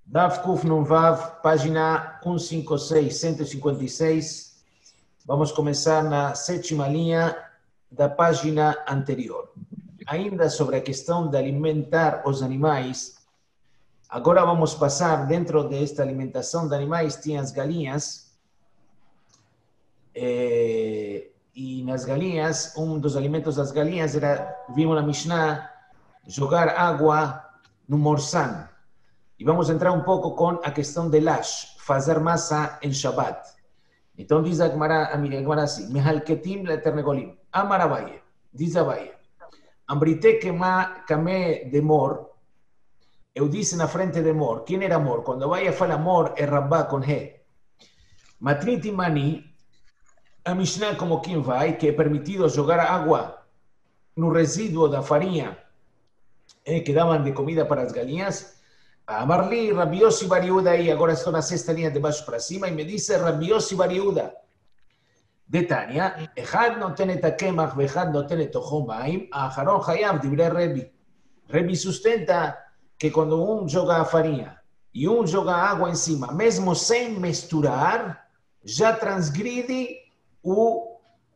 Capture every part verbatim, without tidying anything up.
Daf Kuf Nun Vav, página ciento cincuenta y seis, ciento cincuenta y seis. Vamos começar na sétima linha da página anterior. Ainda sobre a questão de alimentar os animais, agora vamos passar dentro desta alimentação de animais, tinha as galinhas, eh, e nas galinhas, um dos alimentos das galinhas era, vimos na Mishnah, jogar água no morsan. E vamos entrar um pouco com a questão de lash, fazer massa em Shabbat. Então diz a Gemara, a Gemara assim, Mehalketim leternegolim, Amar Abaye, diz Abaye, Ambrite kema kame de mor, eu disse na frente de mor, quem era mor? Quando Abaye fala mor, é Rabbá com he. Matniti mani, a Mishnah como quem vai, que é permitido jogar água no resíduo da farinha eh, que davam de comida para as galinhas. Amarli, Rabbi Yossi Bar Yehuda aí, agora estou na sexta linha de baixo para cima, e me disse Rabbi Yossi Bar Yehuda. De Tânia, Echad noten et hakemach ve'echad noten et tocho ma'im, Aharon chayav divrei Rebbi. Rebbi sustenta que quando um joga a farinha e um joga água em cima, mesmo sem misturar, já transgride o,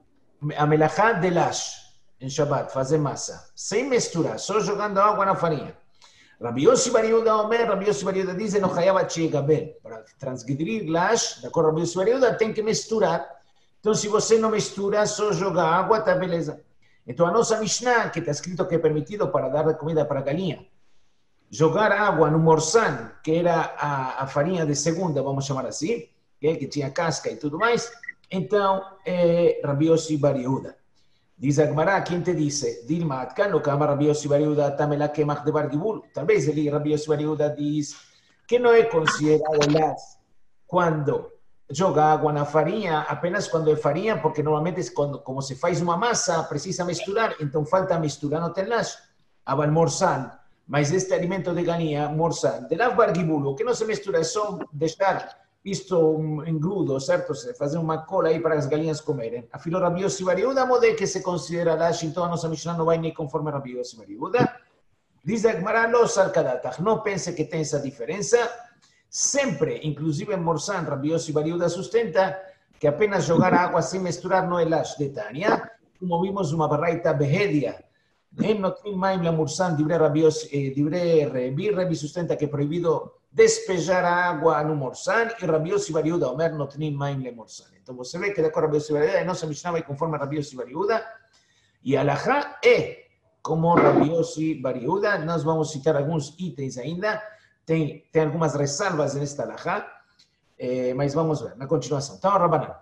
a melachá de lash em Shabbat, fazer massa, sem misturar, só jogando água na farinha. Rabbi Yossi Bar Yehuda Omer, Rabbi Yossi Bar Yehuda diz, não chayav shegabel. Para transgredir lash, de acordo com Rabbi Yossi Bar Yehuda, tem que misturar. Então, se você não mistura, só joga água, tá beleza. Então, a nossa Mishnah, que está escrito que é permitido para dar comida para a galinha, jogar água no morsan, que era a, a farinha de segunda, vamos chamar assim, que, que tinha casca e tudo mais, então, é Rabbi Yossi Bar Yehuda. Diz a Gemara, quem te disse, Dilma Atkan, lo que ama Rabbi Yossi Bar Yehuda, tamela kemach de Bar Gibul. Talvez ele, Rabbi Yossi Bar Yehuda, diz que não é considerado las quando joga água na farinha, apenas quando é farinha, porque normalmente, quando, como se faz uma massa, precisa misturar, então falta misturar, não tem las. Aval morsan, mas este alimento de galinha, morsan, de las Bar Gibul, o que não se mistura é só deixar isto um engrudo, certo? Fazer uma cola aí para as galinhas comerem. Afilo Rabbi Yossi Bar Yehuda, mode que se considera lash, então a nossa Mishnah não vai nem conforme Rabbi Yossi Bar Yehuda. Diz a Gemara, lo salkadatach, não pense que tem essa diferença. Sempre, inclusive em Morsan, Rabbi Yossi Bar Yehuda sustenta que apenas jogar água sem misturar não é lash de Tânia, como vimos uma barraita behedia. Em notrim maim la Morsan, divrei Rabbi Yossi, divrei Rebbi, Rebbi sustenta que é proibido despejar a água no morsan, e Rabbi Yossi Bar Yehuda Omer notnim maim le morsan. Então você vê que de acordo com Rabbi Yossi Bar Yehuda, a nossa Mishnah vai conforme a Rabbi Yossi Bar Yehuda, e a alahá é como Rabbi Yossi Bar Yehuda. Nós vamos citar alguns itens ainda, tem, tem algumas ressalvas nesta alahá, eh, mas vamos ver, na continuação. Então, Rabanan,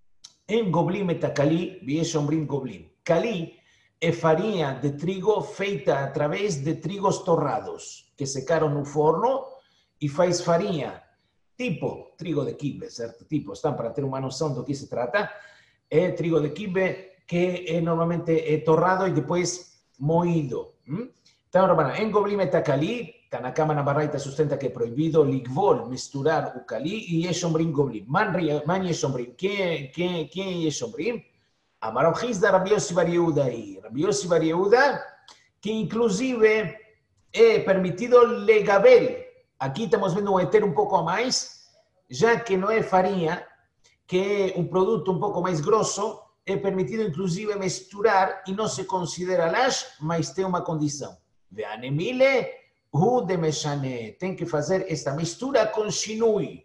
em goblim et kali, viesh omrim goblim. Kali é farinha de trigo feita através de trigos torrados, que secaram no forno, e faz farinha, tipo trigo de quibe, certo? Tipo, estão para ter uma noção do que se trata, é trigo de quibe que é, normalmente é torrado e depois moído. Hum? Então, em goblim et kali, Tanakama na barraita sustenta que é proibido ligvol, misturar o kali, e yeshomrim goblim. Man yeshomrim, quem é yeshomrim? Amar Chizda Rabbi Yossi Bar Yehuda aí. Rabbi Yossi Bar Yehuda, que inclusive é permitido legabel. Aqui estamos vendo um heter um pouco a mais, já que não é farinha, que é um produto um pouco mais grosso, é permitido inclusive misturar e não se considera lash, mas tem uma condição. Ve'anemile hu de meshane. Tem que fazer esta mistura com shinui.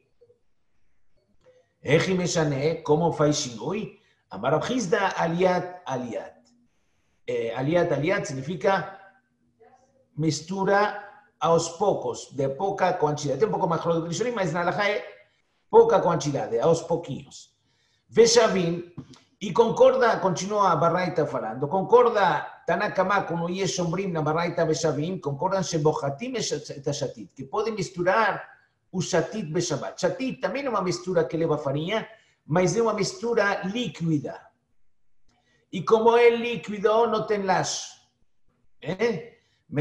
Echi meshane, como faz shinui? Amar Rav Chizda aliat aliat. Eh, aliat aliat significa mistura aos poucos, de pouca quantidade. Tem um pouco mais claro do Rishonim, mas na alahá é pouca quantidade, aos pouquinhos. Veshavim, e concorda, continua a barraita falando, concorda Tanakama com o Yeshomrim na barraita Veshavim, concordam Shebochatim et Shatit, que podem misturar o Shatit Beshabat. Shatit também é uma mistura que leva farinha, mas é uma mistura líquida. E como é líquido, não tem lash. Eh?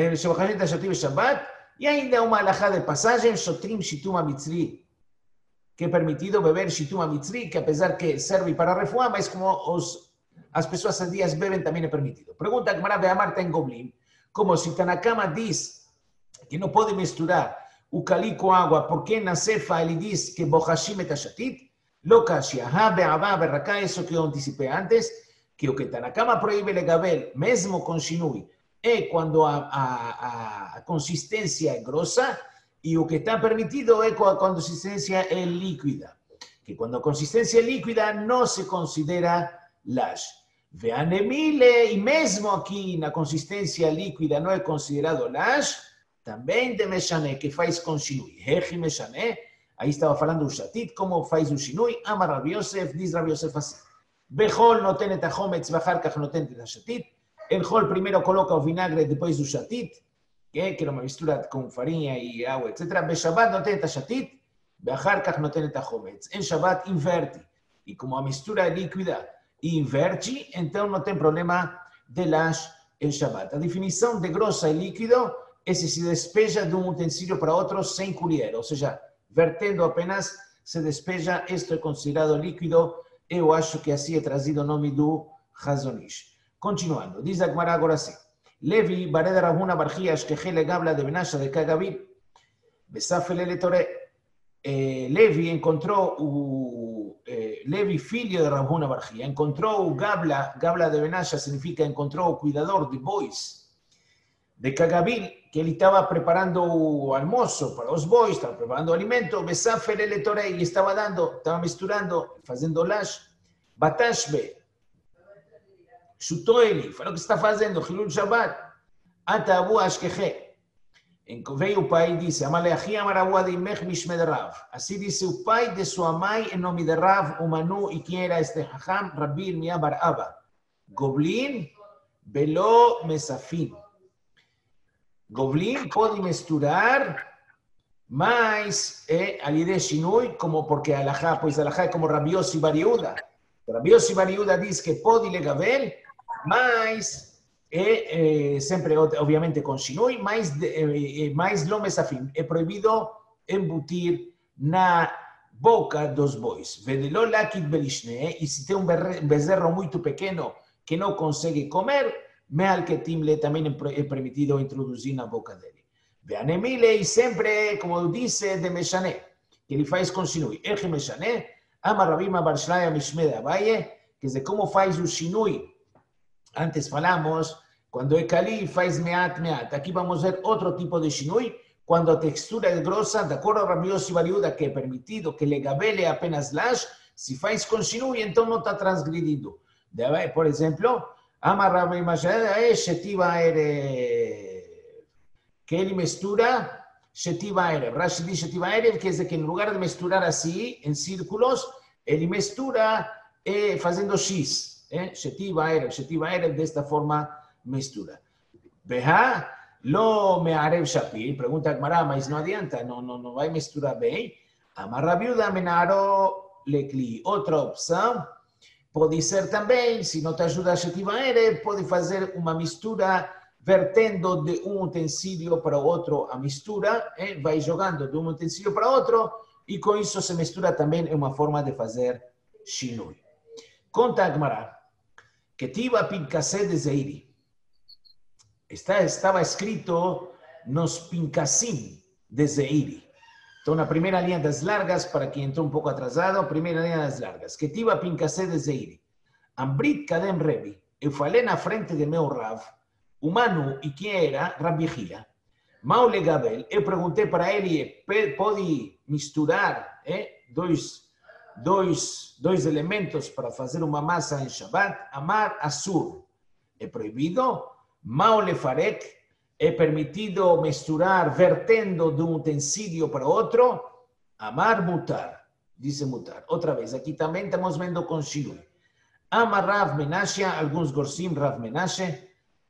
E ainda uma alahá de passagem, Shotrim Shitum HaMitzri, que é permitido beber Shitum HaMitzri, que apesar que serve para refuá, mas como os, as pessoas sadias bebem, também é permitido. Pergunta a Gemara Be'amar Ten Goblim, como se Tanakama diz que não pode misturar o cali com água, porque na cefa ele diz que bohashim et hashatit, lo kashia, ha be'avá berraká, isso que eu antecipei antes, que o que Tanakama proíbe legabel, mesmo com shinui, é quando a, a, a consistência é grossa, e o que está permitido é quando a consistência é líquida. Que quando a consistência é líquida não se considera lash. Veanemile, e mesmo aqui na consistência líquida não é considerado lash, também de mexané, que faz com shinui. Hechi mexané, aí estava falando o shatit, como faz o shinui, ama Rabi Yosef, diz Rabi Yosef assim. Bechol noten et hachometz, vachar kach noten et hashatit. El hol primeiro coloca o vinagre, depois o shatit, que, que é uma mistura com farinha e água, etcétera. Beshabbat noten et hashatit, vachar kach noten et hachometz. Em Shabbat inverte. E como a mistura é líquida e inverte, então não tem problema de lash em Shabbat. A definição de grossa e líquido é se se despeja de um utensílio para outro sem colher, ou seja, vertendo apenas se despeja, isto é considerado líquido. Eu acho que assim é trazido o nome do Hazon Ish. Continuando, diz a Gemara agora assim. Levi, bared Rav Huna bar Chiyah, shkechel legabla de Benasha de Kagavil, besafel eletore. Levi encontrou o... Eh, Levi, filho de Rav Huna bar Chiyah, encontrou o Gabla, Gabla de Benasha significa encontrou o cuidador de bois de Kagavil, que ele estava preparando o almoço para os bois, estava preparando o alimento, besafel eletore, e estava dando, estava misturando, fazendo lash, batashbe, chutou ele, falou o que está fazendo, Hilul Shabbat, atabu ashkeche. Veio o pai e disse, Amaleachi amarabu de imech mishmed Rav. Assim disse o pai de sua mãe em nome de Rav, o Manu, e quem era este Hacham, Rabbi Irmia bar Abba. Goblin, belo mesafin. Goblin pode misturar, mas é ali de shinui, como porque alajá, pois alajá é como Rabbi Yossi bar Yehuda. Rabbi Yossi bar Yehuda diz que pode legabel, mas é, é sempre, obviamente, com shinui, mas, é, mais lo mesafim. É proibido embutir na boca dos bois. Vedelo lakit belishne, e se tem um bezerro muito pequeno que não consegue comer, Meal que timle também é permitido introduzir na boca dele. Veanemile, e sempre, como disse, de Meshané, que ele faz com shinui. Eche Meshané, ama Rabima bar Shlaya mishmed Abaye, quer dizer, como faz o shinui. Antes falamos, quando é kali, faz meat meat. Aqui vamos ver outro tipo de shinui, quando a textura é grossa, de acordo a Rabbi Yossi bar Yehuda, que é permitido, que legabele apenas lash, se faz com shinui, então não está transgredido. Por exemplo, Amar Rabbi Mashad, Shetiva Erev, que ele mistura Shetiva Erev. Rashi diz Shetiva Erev, quer dizer que em lugar de misturar assim, em círculos, ele mistura eh, fazendo X. Eh? Shetiva Erev, Shetiva Erev, desta forma mistura. Beha, lo me'arev Shapir, pergunta a Gemara, mas não adianta, não, não, não vai misturar bem. Amar Rabbi Yehuda menaro lekli. Outra opção, pode ser também, se não te ajuda a Shetiva Erev, pode fazer uma mistura vertendo de um utensílio para o outro a mistura, eh? vai jogando de um utensílio para outro, e com isso se mistura também, é uma forma de fazer shinui. Conta a Gemara, que tiva pincasé de Zeiri. Está, estava escrito nos pincassim de Zeiri. Então, na primeira linha das largas, para quem entrou um pouco atrasado, primeira linha das largas. Que tiva pincasé de Zeiri. Ambrit kadem Rebi. Eu falei na frente de meu Rav, humano, e quem era? Rabbi Chia. Maule Gabel, eu perguntei para ele, pode misturar eh, dois, dois, dois elementos para fazer uma massa em Shabbat? Amar Asur. É proibido? Maule Farek. É permitido misturar vertendo de um utensílio para outro? Amar mutar, diz mutar. Outra vez, aqui também estamos vendo com shinui. Amar Rav Menashe, alguns gorsim Rav Menashe,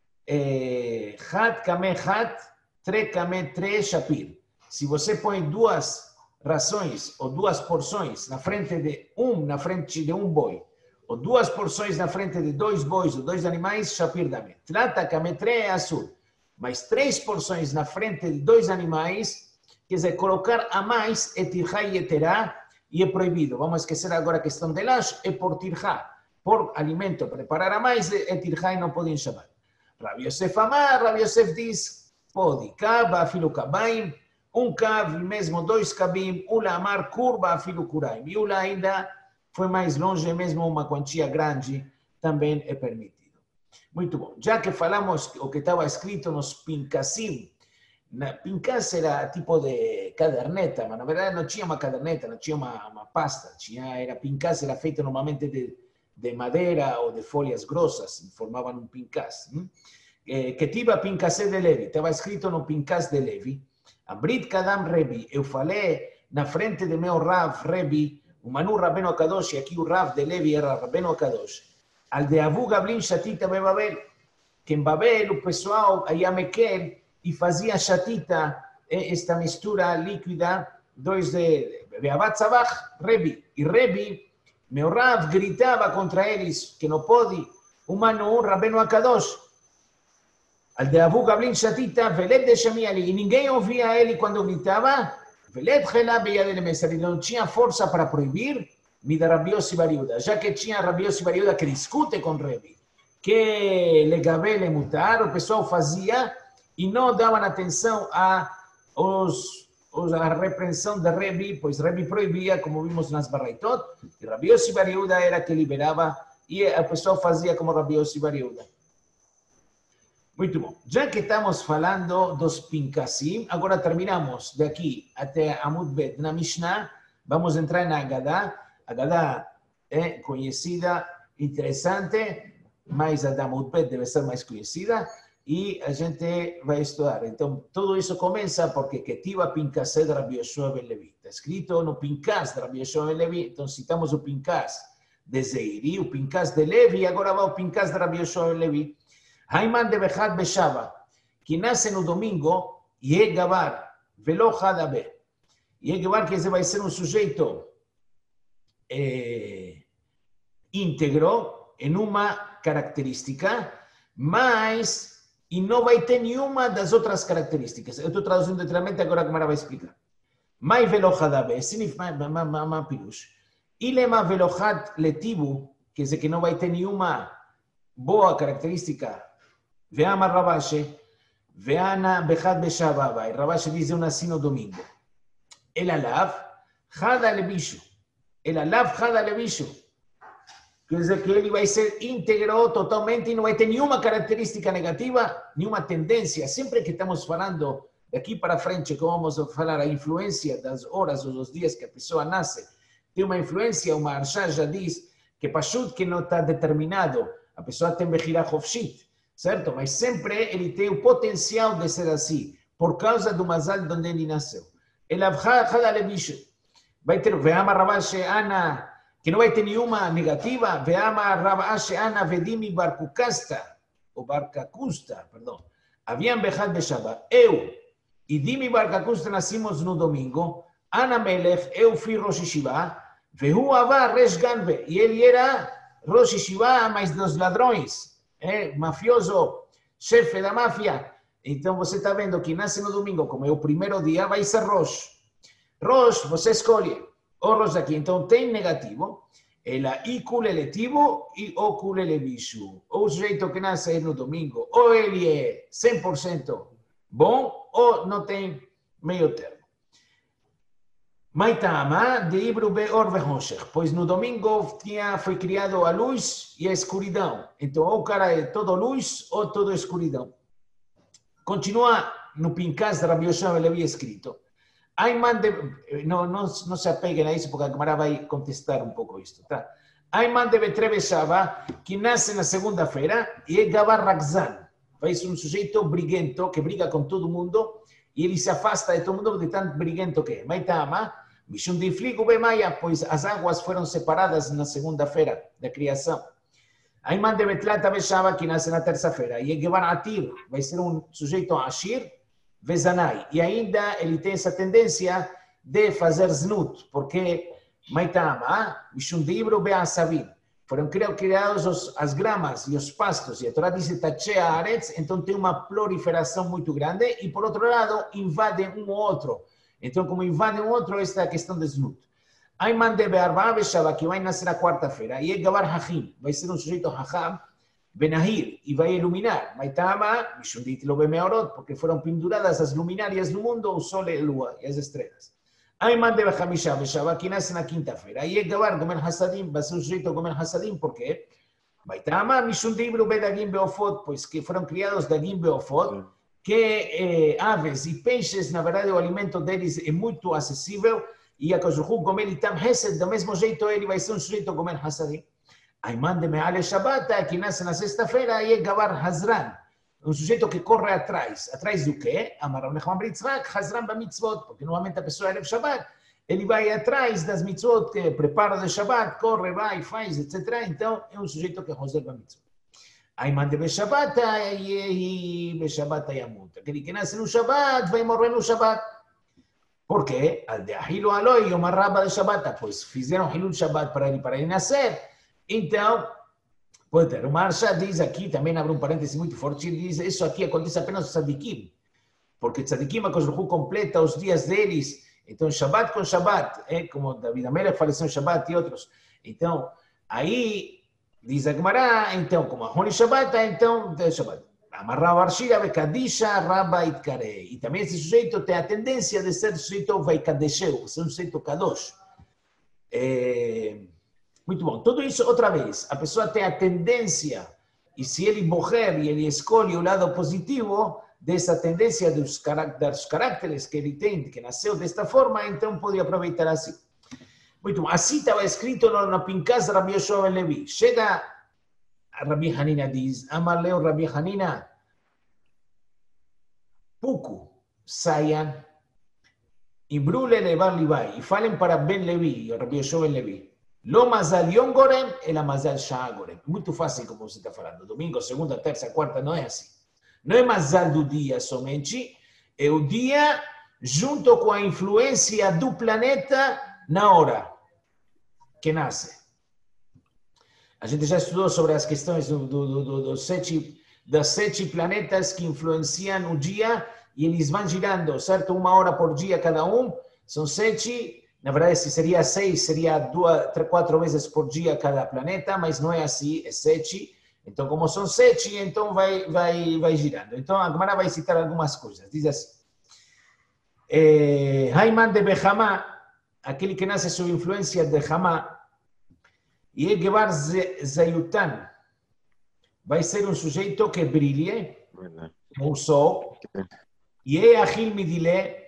Hat kame hat, tre kame tre shapir. Se você põe duas rações ou duas porções na frente de um, na frente de um boi, ou duas porções na frente de dois bois ou dois animais, shapir dame. Trata kame tre é azul. Mas três porções na frente de dois animais, quer dizer, colocar a mais é tirha e eterá, e é proibido. Vamos esquecer agora a questão de lash, é por tirha. Por alimento, preparar a mais, é tirha e não podem chamar. Rabi Yosef amar, Rabi Yosef diz, pode, kaba, filo kabaim, um cav, mesmo dois cabim, ula amar curva afilo curaim. E ula ainda foi mais longe, mesmo uma quantia grande também é permitido. Muito bom. Já que falamos o que estava escrito nos Pincasim, na Pincas era tipo de caderneta, mas na verdade não tinha uma caderneta, não tinha uma, uma pasta. Tinha, era Pincas era feito normalmente de, de madeira ou de folhas grossas, formavam um Pincas. Hm? Eh, que tiva Pincasé de Levi, estava escrito no Pincas de Levi. Abrit Kadam Rebi, eu falei na frente de meu Rav Rebi, o Manu Rabbeinu Akadosh, e aqui o Rav de Levi era Rabbeinu Akadosh, al de Abu Gablin Shatita be Babel, que em Babel o pessoal ia mequer e fazia chatita, esta mistura líquida, dois de Beabat Sabach, Rebi. E Rebi, meu Rav, gritava contra eles que não pode, o Manu Rabbeinu Akadosh, al de Abu Gablin Shatita, Veled de Shamiali, e ninguém ouvia ele quando gritava, Veled Gelab Yad Elemesar, ele não tinha força para proibir, me da Rabi Yossi Bar Yehuda, já que tinha Rabi Yossi Bar Yehuda que discute com Rebi, que legabe le mutar, o pessoal fazia e não davam atenção a, os, a repreensão de Rebi, pois Rebi proibia, como vimos nas Baraitot, e Rabi Yossi Bar Yehuda era que liberava, e o pessoal fazia como Rabi Yossi Bar Yehuda. Muito bom. Já que estamos falando dos Pincasim, agora terminamos de aqui até Amud Bet na Mishnah, vamos entrar na Agadá. Agadá é conhecida, interessante, mas a da Amud Bet deve ser mais conhecida, e a gente vai estudar. Então, tudo isso começa porque Ketiva Pincasé de Rabbi Yoshua ben Levi. Está escrito no Pincas de Rabbi Yoshua ben Levi, então citamos o Pincas de Zeiri, o Pincas de Levi, e agora vai o Pincas de Rabbi Yoshua ben Levi. Haiman de Bechad Beshava, que nasce no domingo, e é Gavar, Velo Hadabe. E é Gavar que vai ser um sujeito é, íntegro, em uma característica, mas e não vai ter nenhuma das outras características. Eu estou traduzindo literalmente, agora a Gemara vai explicar. Mai Velo Hadabe, significa ma pirush. Ilema Velo Had Letibu, quer dizer que não vai ter nenhuma boa característica. Veama Rabashi, Veana Bechad Beshavava. E Rabashi diz um assim no domingo. El alav, Hada Lebishu. El alav, Hada Lebishu. Quer dizer que ele vai ser íntegro totalmente e não vai ter nenhuma característica negativa, nenhuma tendência. Sempre que estamos falando daqui para frente, que vamos falar a influência das horas ou dos dias que a pessoa nasce, tem uma influência, uma Arshá já diz que Pashut que não está determinado, a pessoa tem Bechira Hofshit, certo? Mas sempre ele tem o potencial de ser assim, por causa do Mazal de onde ele nasceu. El Avchad Alevishu vai ter Veama Rabashi Ana, que não vai ter nenhuma negativa, Veama Rabashi Ana Vedimi Barkukasta, ou Barkakusta, perdão. Haviam Bechad Beshaba. Eu e Dimi Barkakusta nascimos no domingo, Ana Melech, eu fui Rosh Yeshiva, Vehu Ava Resh Ganve, e ele era Rosh Yeshiva, mas dos ladrões. É, mafioso, chefe da máfia. Então você está vendo que nasce no domingo, como é o primeiro dia, vai ser Rosh. Rosh, você escolhe o Rosh aqui. Então tem negativo, ela e culeletivo e o culelevishu. O sujeito que nasce no domingo, ou ele é cem por cento bom, ou não tem meio termo. Maitama de Ibru Beor Vehoshech, pois no domingo tinha, foi criado a luz e a escuridão. Então, ou o cara é todo luz ou todo escuridão. Continua no Pincas de Rabbi Yoshua ben Levi escrito. Ayman de, não, não, não se apeguem a isso, porque a Gemara vai contestar um pouco isto, tá? Ayman de Betre Beshava, que nasce na segunda-feira, e é Gavar Rakzan. Vai ser um sujeito briguento, que briga com todo mundo, e ele se afasta de todo mundo de tanto briguento que é. Maitama, Mishum de Infligo Bemaia, pois as águas foram separadas na segunda-feira da criação. Ayman de Betlata Beshava, que nasce na terça-feira. E Gevar Atir, vai ser um sujeito Ashir, Vezanai. E ainda ele tem essa tendência de fazer znut, porque Maitama, Mishum de Ibro Beasavim, foram criados os, as gramas e os pastos, e a Torá diz Tachea Aretz, então tem uma proliferação muito grande, e por outro lado, invadem um ou outro. Então, como invadem um outro, esta é a questão de Znut. Ayman de Be'arba Beshava, que vai nascer na quarta-feira, e é Gavar Hachim, vai ser um sujeito Hacham, Benahir, y va a iluminar. Maitama, Mishundit lo Bemeorot, porque fueron penduradas las luminarias del mundo, el sol y el lua, y las estrellas. Ayman de Bajamisha, Beshabá, quien hace en la quinta feira. Ahí es Gabar, Gomer Hasadim, va a ser un sujeto Gomer Hasadim, ¿por qué? Maitama, Mishundim lo Bedagim Beofot, pues que fueron criados Dagim Beofot, que eh, aves y peces, na verdade, o alimento deles é muito acessível, e a Kojuhu Gomer Itam Hesed, do mesmo jeito ele vai ser um sujeito Gomer Hasadim. Ayman de Meale Shabbat, que nasce na sexta-feira, aí é Gabar Hazran, um sujeito que corre atrás. Atrás do quê? Amaram Nechman Britzrak, Hazran ba mitzvot, porque normalmente a pessoa é Shabbat, ele vai atrás das mitzvot, que prepara de Shabbat, corre, vai, faz, etcétera. Então, é um sujeito que Hoser ba mitzvot. Ayman de Beshabbat, e Beshabbat Yamut. Aquele que nasce no Shabbat, vai morrer no Shabbat. Por quê? Al de Ahilo Aloi, Yom Rabba de Shabbat, pois fizeram Hilul Shabbat para ele, para ele nascer. Então, pode ter. O Marsha diz aqui, também abre um parêntese muito forte, ele diz, isso aqui acontece apenas aos tzadikim, porque tzadikim, a Kosh Baruch Hu completa os dias deles, então Shabbat com Shabbat, é como David Amelech faleceu em Shabbat e outros. Então, aí, diz a Gemara, então, como a Honi Shabbat, então, Shabbat. Amarra Barshira, Bekadisha, Rabba Itkare. E também esse sujeito tem a tendência de ser sujeito Vaikadesheu, ser um sujeito Kadosh. É... Muito bom. Tudo isso, outra vez, a pessoa tem a tendência, e se ele morrer e ele escolhe o lado positivo dessa tendência dos, carac dos caracteres que ele tem, que nasceu desta forma, então pode aproveitar assim. Muito bom. Assim estava escrito na Pinkas Rabi Yoshua ben Levi. Chega a Rabi Hanina, diz, Amar leu Rabi Hanina, Puku, saiam, e brule levar Livai, e falem para Ben Levi, Rabi Yoshua ben Levi. Lo mazal yom gorem, ela mazal shah gorem. Muito fácil como você está falando. Domingo, segunda, terça, quarta, não é assim. Não é mazal do dia somente, é o dia junto com a influência do planeta na hora que nasce. A gente já estudou sobre as questões do, do, do, do, dos sete, das sete planetas que influenciam o dia e eles vão girando, certo? Uma hora por dia cada um, são sete. Na verdade, se seria seis, seria duas, três, quatro vezes por dia cada planeta, mas não é assim, é sete. Então, como são sete, então vai, vai, vai girando. Então, a Gemara vai citar algumas coisas. Diz assim, Haiman de Behama, aquele que nasce sob influência de Hama, e Gebar Zayutan, vai ser um sujeito que brilhe, o sol, e é Achil Midile,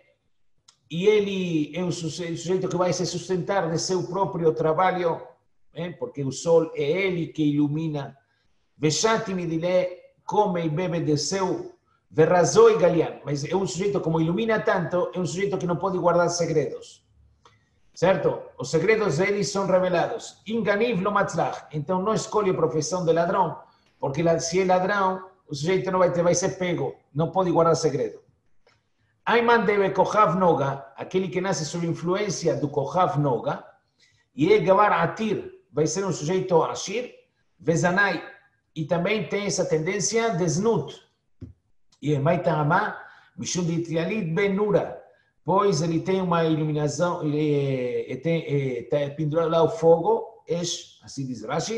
e ele é um sujeito que vai se sustentar de seu próprio trabalho, eh? porque o sol é ele que ilumina. Veshati Midile, come e bebe de seu, verrazou e galian. Mas é um sujeito, como ilumina tanto, é um sujeito que não pode guardar segredos. Certo? Os segredos dele são revelados. Inganiv lo matzlach. Então não escolhe a profissão de ladrão, porque se é ladrão, o sujeito não vai, ter, vai ser pego, não pode guardar segredo. Ayman deve Kohav Noga, aquele que nasce sob influência do Kohav Noga, e é Gabar Atir, vai ser um sujeito Ashir, Vezanai, e também tem essa tendência de Znut. E é Maitama, Mishum de Trialit Ben Nura, pois ele tem uma iluminação, ele está pendurado lá o fogo, Esh, assim diz Rashi,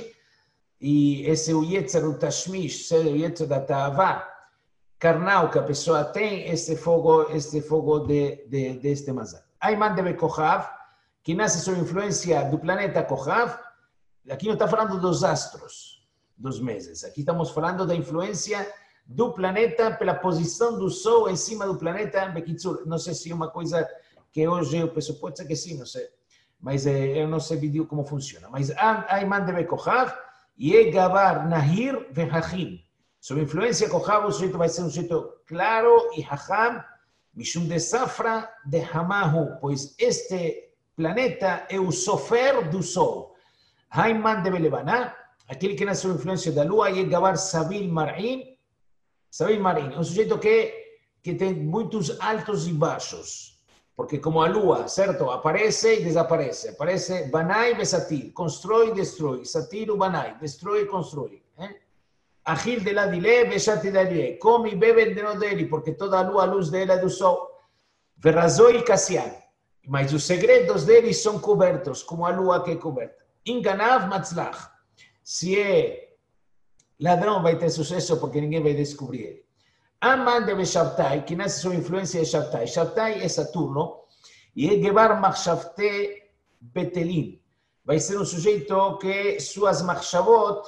e esse é o Yetzer, o Tashmish, o Yetzer da Ta'avá, carnal que a pessoa tem, este fogo, este fogo de, de, de este mazal. Ayman deve Kohav, que nasce sob influência do planeta Kohav, aqui não está falando dos astros, dos meses, aqui estamos falando da influência do planeta pela posição do Sol em cima do planeta, não sei se é uma coisa que hoje eu penso, pode ser que sim, não sei, mas é, eu não sei vídeo como funciona, mas Ayman deve Kohav, e é Gabar Nahir Vehachim. Sob influência Kohav, o sujeito vai ser um sujeito claro e Hacham, Mishum de Safra de Hamahu, pois este planeta é o sofer do Sol. Haiman de Belebaná, aquele que nasce sob influência da Lua, e é Gabar Sabil Mar'in, Sabil Mar'in, um sujeito que, que tem muitos altos e baixos, porque como a Lua, certo, aparece e desaparece, aparece Banai e Satir, constrói e destrói, Satir e Banai, destrói e constrói. Eh? Agil de la dile, Beshati da dile, come e bebe de no dele, porque toda a lua, a luz dele é do sol. Verrazou e Cassian, mas os segredos deles são cobertos, como a lua que é coberta. Inganav matzlach, se é ladrão vai ter sucesso porque ninguém vai descobrir ele. Aman de Shabtai, que nasce sob influência de Shabtai. Shabtai é Saturno, e é Gebar Machshavte Betelim. Vai ser um sujeito que suas Machshavot,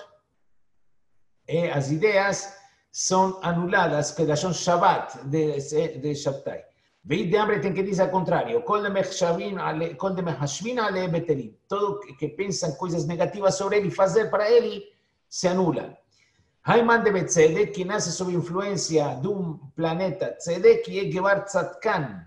eh, as ideias, são anuladas pela Shabbat de, de Shabtai. Veid de Hambre tem que dizer ao contrário. Kol de Mechashvin ale Betelim. Todo que pensam coisas negativas sobre ele e fazer para ele, se anula. Haiman de Betzedek, que nasce sob influência de um planeta Tzedek, e é Gebar Tzadkan.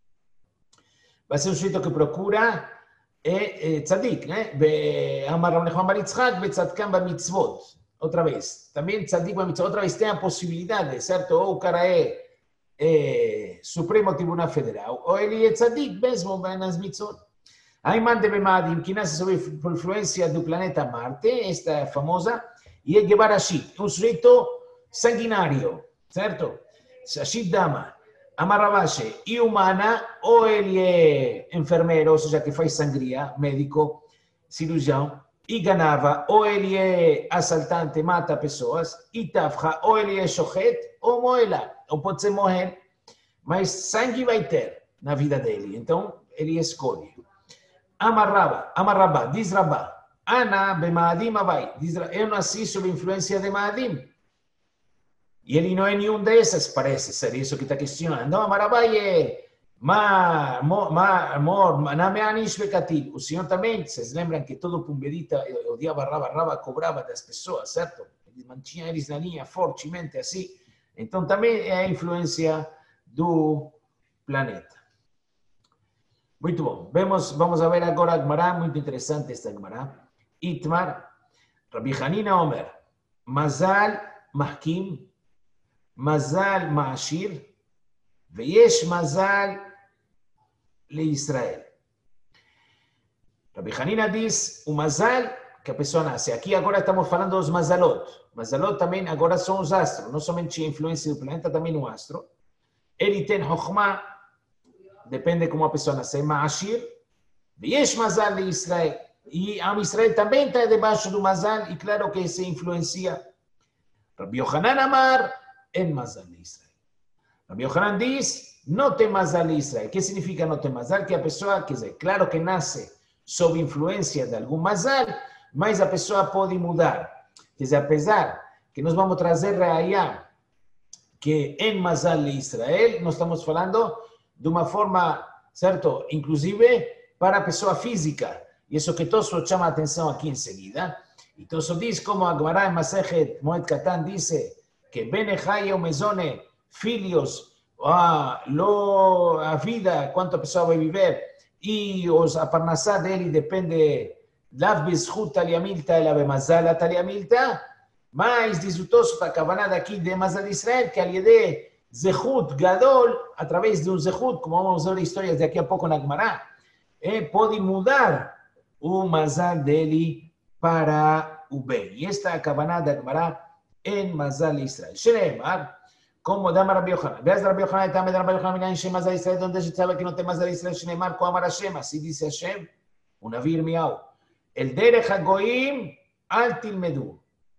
Vai ser um sujeito que procura é, é, Tzadik, né? Amar Rav Nechman bar Yitzchak, Betzadkan bamitzvot. Outra vez. Também Tzadik bamitzvot. Outra vez tem a possibilidade, certo? Ou o cara é, é Supremo Tribunal Federal, ou ele é Tzadik mesmo nas mitzvot. Haiman de Bemadim, que nasce sob influência do planeta Marte, esta é famosa, e é Gebar Ashit, um sujeito sanguinário, certo? Ashit Dama, Amarravache e humana, ou ele é enfermeiro, ou seja, que faz sangria, médico, cirurgião, e ganava, ou ele é assaltante, mata pessoas, e tafra, ou ele é shochet, ou moela, ou pode ser morrer, mas sangue vai ter na vida dele, então ele escolhe. Amarraba, amarraba, diz Rabá, Ana bemaadim avai, eu nasci sob influência de Maadim. E ele não é nenhum dessas, parece ser isso que está questionando. Amarabai é ma, mo, ma, mor, nameanish bekatil. O Senhor também, vocês lembram que todo pumberita odiava Raba, Raba cobrava das pessoas, certo? Ele mantinha eles na linha fortemente assim. Então também é a influência do planeta. Muito bom. Vamos, vamos a ver agora a Gemara, muito interessante esta Gemara. Itmar, Rabbi Hanina Omer, Mazal Mahkim, Mazal Maashir, Veyesh Mazal LeIsrael. Rabbi Hanina diz o Mazal que a pessoa nasce. Aqui agora estamos falando dos Mazalot. Mazalot também agora são os astros, não somente a influência do planeta, também o astro. Ele tem Chokhmah, depende como a pessoa nasce, Maashir, Veyesh Mazal LeIsrael. E a Israel também está debaixo do Mazal, e claro que se influencia. Rabbi Yohanan Amar, en Mazal de Israel. Rabbi Yohanan diz, não tem Mazal de Israel. O que significa não tem Mazal? Que a pessoa, quer dizer, claro que nasce sob influência de algum Mazal, mas a pessoa pode mudar. Quer dizer, apesar que nós vamos trazer reayá, que em Mazal de Israel, nós estamos falando de uma forma, certo? Inclusive para a pessoa física. E isso que Tosfot chama a atenção aqui em seguida. E Tosfot diz, como a Gemara em Masechet Moed Katan diz, que Ben Echai ou Mezone, filhos, a, lo, a vida, quanto a pessoa vai viver, e os, a parnassá dele depende lav bizchut taliamilta ela bemazal taliamilta, mas diz o Tosfot, a Kavaná daqui de Mazal de Israel, que ali de zechut gadol, através de um zechut, como vamos ver histórias daqui a pouco na Gemara, eh, pode mudar o Mazal dele para o bem. E esta é a Kavaná da Gemara em Mazal Israel. Sheneemar, como dá Rabbi Yohanan. Veas Rabbi Yohanan e também Rabbi Yohanan em Shem Mazal Israel, onde a gente sabe que não tem Mazal Israel. Sheneemar, como Amar Hashem, assim disse Hashem, o Navi Irmiau. El derech hagoim al tilmedu.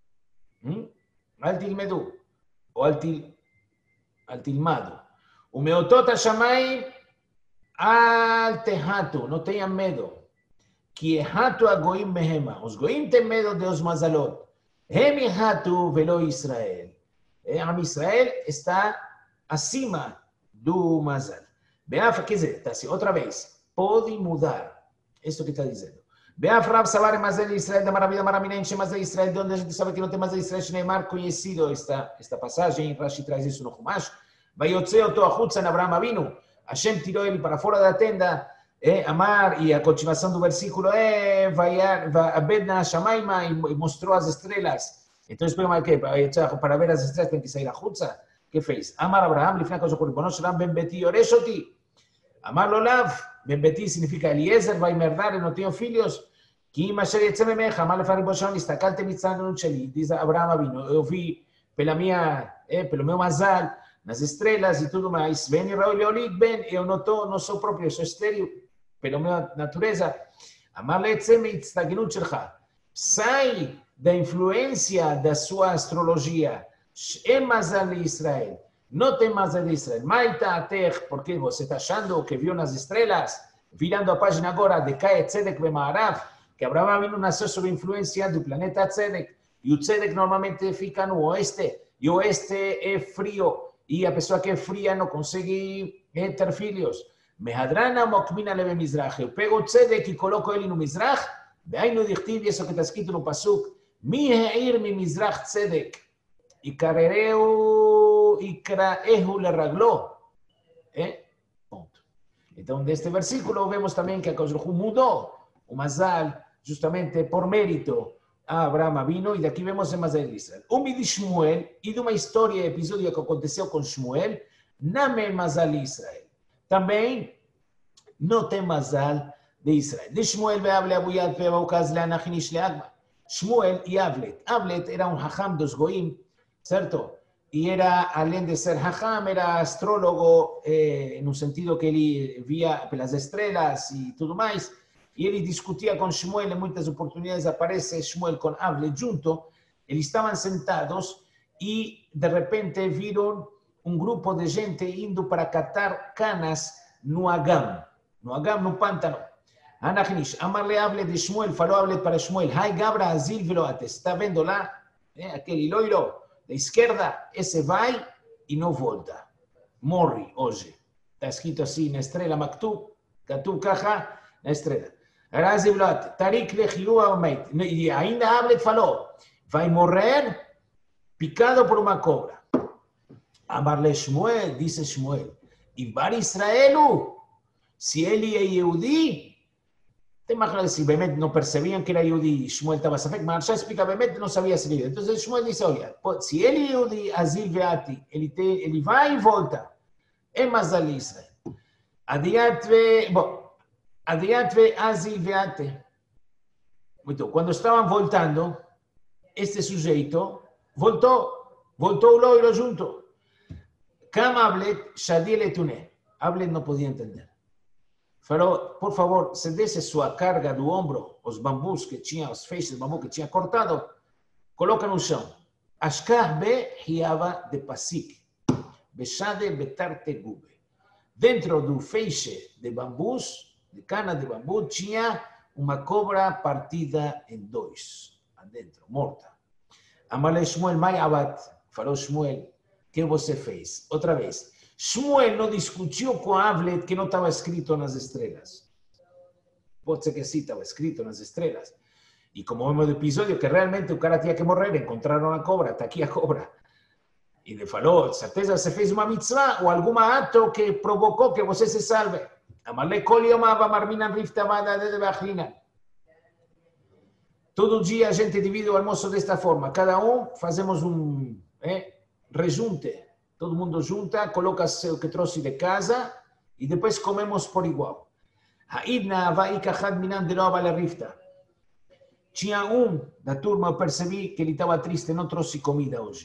Al tilmedu. Ou al til, al tilmado. O meotot hashamayim al tehatu. Não tenham medo. כי יחתו הגויים מהמה. os goim têm medo de os mazalot. הם יחתו ולא ישראל. עם ישראל está acima do mazal. Beaf, quer dizer, está assim, outra vez, pode mudar. Isso que está dizendo. Beaf Rav Savar Mazal de Israel, da maravilha maramina em Mazal de Israel, de onde a gente sabe que não tem Mazal de Israel, Shneimar, conhecido esta, esta passagem, Rashi traz isso no Chumash. Vayotze oto achutza na Abraham Avinu. Hashem tirou ele para fora da tenda. É, Amar, e a continuação do versículo é Abed na Shamaima, e mostrou as estrelas. Então, explica que para ver as estrelas tem que sair a Hutza. O que fez? Amar Abraham, lifna kosh kol ribono shel olam ben beti yoreshoti. Amar lo lav, ben beti significa Eliezer, vai merdar, eu não tenho filhos. Ki im asher yetze memecha, amar lefar ribono shel olam, istakaltem mitzanun sheli. Diz Abraham Avinu, eu vi pela minha, é, pelo meu mazal, nas estrelas e tudo mais. Ben e Raul Leolid, ben, eu não, tô, não sou próprio, eu sou estéril. Pela minha natureza, amar letzem itztagnut shelcha, sai da influência da sua astrologia. É Mazal de Israel. Não tem Mazal de Israel. Maita Ater, porque você está achando que viu nas estrelas, virando a página agora de Kae Tzedek Bemarav, que Abraão Avinu nasceu sob influência do planeta Tzedek, e o Tzedek normalmente fica no oeste, e o oeste é frio, e a pessoa que é fria não consegue ter filhos. Mehadrana Mokmina Leve Mizrach. Eu pego o Tzedek e coloco ele no Mizrach, Beainu Dichtiv, isso que está escrito no Pasuk, Mi Heir Mi Mizrach Tzedek, Ikarereu Ikraehu Leraglo. É? Ponto. Então, deste versículo, vemos também que a Akadosh Baruch Hu mudou o Mazal, justamente por mérito a Abraão Avinu, e daqui vemos o Mazal de Israel. O de Shmuel, e de uma história, episódio que aconteceu com Shmuel, Name Mazal de Israel. Também não tem Mazal de Israel. De Shmuel ve'avle abuyad ve'aukaz le'anachinish le'agma. Shmuel e Avlet. Avlet era um hacham dos goim, certo? E era, além de ser hacham, era astrólogo, eh, no sentido que ele via pelas estrelas e tudo mais. E ele discutia com Shmuel, em muitas oportunidades aparece Shmuel com Avlet junto. Eles estavam sentados e, de repente, viram um grupo de gente indo para catar canas no Agam. No Agam, no pântano. Anachnish, Amarle Avlet de Shmuel, falou Avlet para Shmuel, Hai Gabra Azil Veloate. Está vendo lá? Eh, aquele loiro da esquerda, esse vai e não volta. Morre hoje. Está escrito assim na estrela Maktub, Katub Kaha, na estrela. Razil Veloate, Tarik Lechilua Omeit. E ainda Avlet falou, vai morrer picado por uma cobra. Amarle Shmuel, disse Shmuel, Ibar Israelu, se ele é Yehudi, tem mais claro se Bemet não percebiam que era Yehudi, Shmuel estava sabendo, mas já explica, Bemet não sabia se ele. Então Shmuel disse, olha, se ele é Yehudi, Azil Veati, ele, te, ele vai e volta, é Mazal de Israel. Adiat ve, bom, Adiat ve Azil Veati. Muito, quando estavam voltando, este sujeito voltou, voltou o loiro junto. Kama Avlet, Shadi Letune. Avlet não podia entender. Falou, por favor, se desse sua carga do ombro, os bambus que tinha, os feixes de bambu que tinha cortado, coloca no chão. Ashkah be hiava de pasik. Beshade betarte gube. Dentro do feixe de bambus, de cana de bambu, tinha uma cobra partida em dois. Adentro, morta. Amale Shmuel mai abat. Falou Shmuel, o que você fez? Outra vez. Shmuel não discutiu com Avlet que não estava escrito nas estrelas. Pode ser que sim, estava escrito nas estrelas. E como vemos no episódio, que realmente o cara tinha que morrer, encontraram a cobra, está aqui a cobra. E ele falou, certeza você fez uma mitzvah ou algum ato que provocou que você se salve. Amarle kol yom ava marminan riftavada de bachlina. Todo dia a gente divide o almoço desta forma. Cada um fazemos um eh, rejunte. Todo mundo junta, coloca o que trouxe de casa e depois comemos por igual. Tinha um da turma, eu percebi que ele estava triste, não trouxe comida hoje.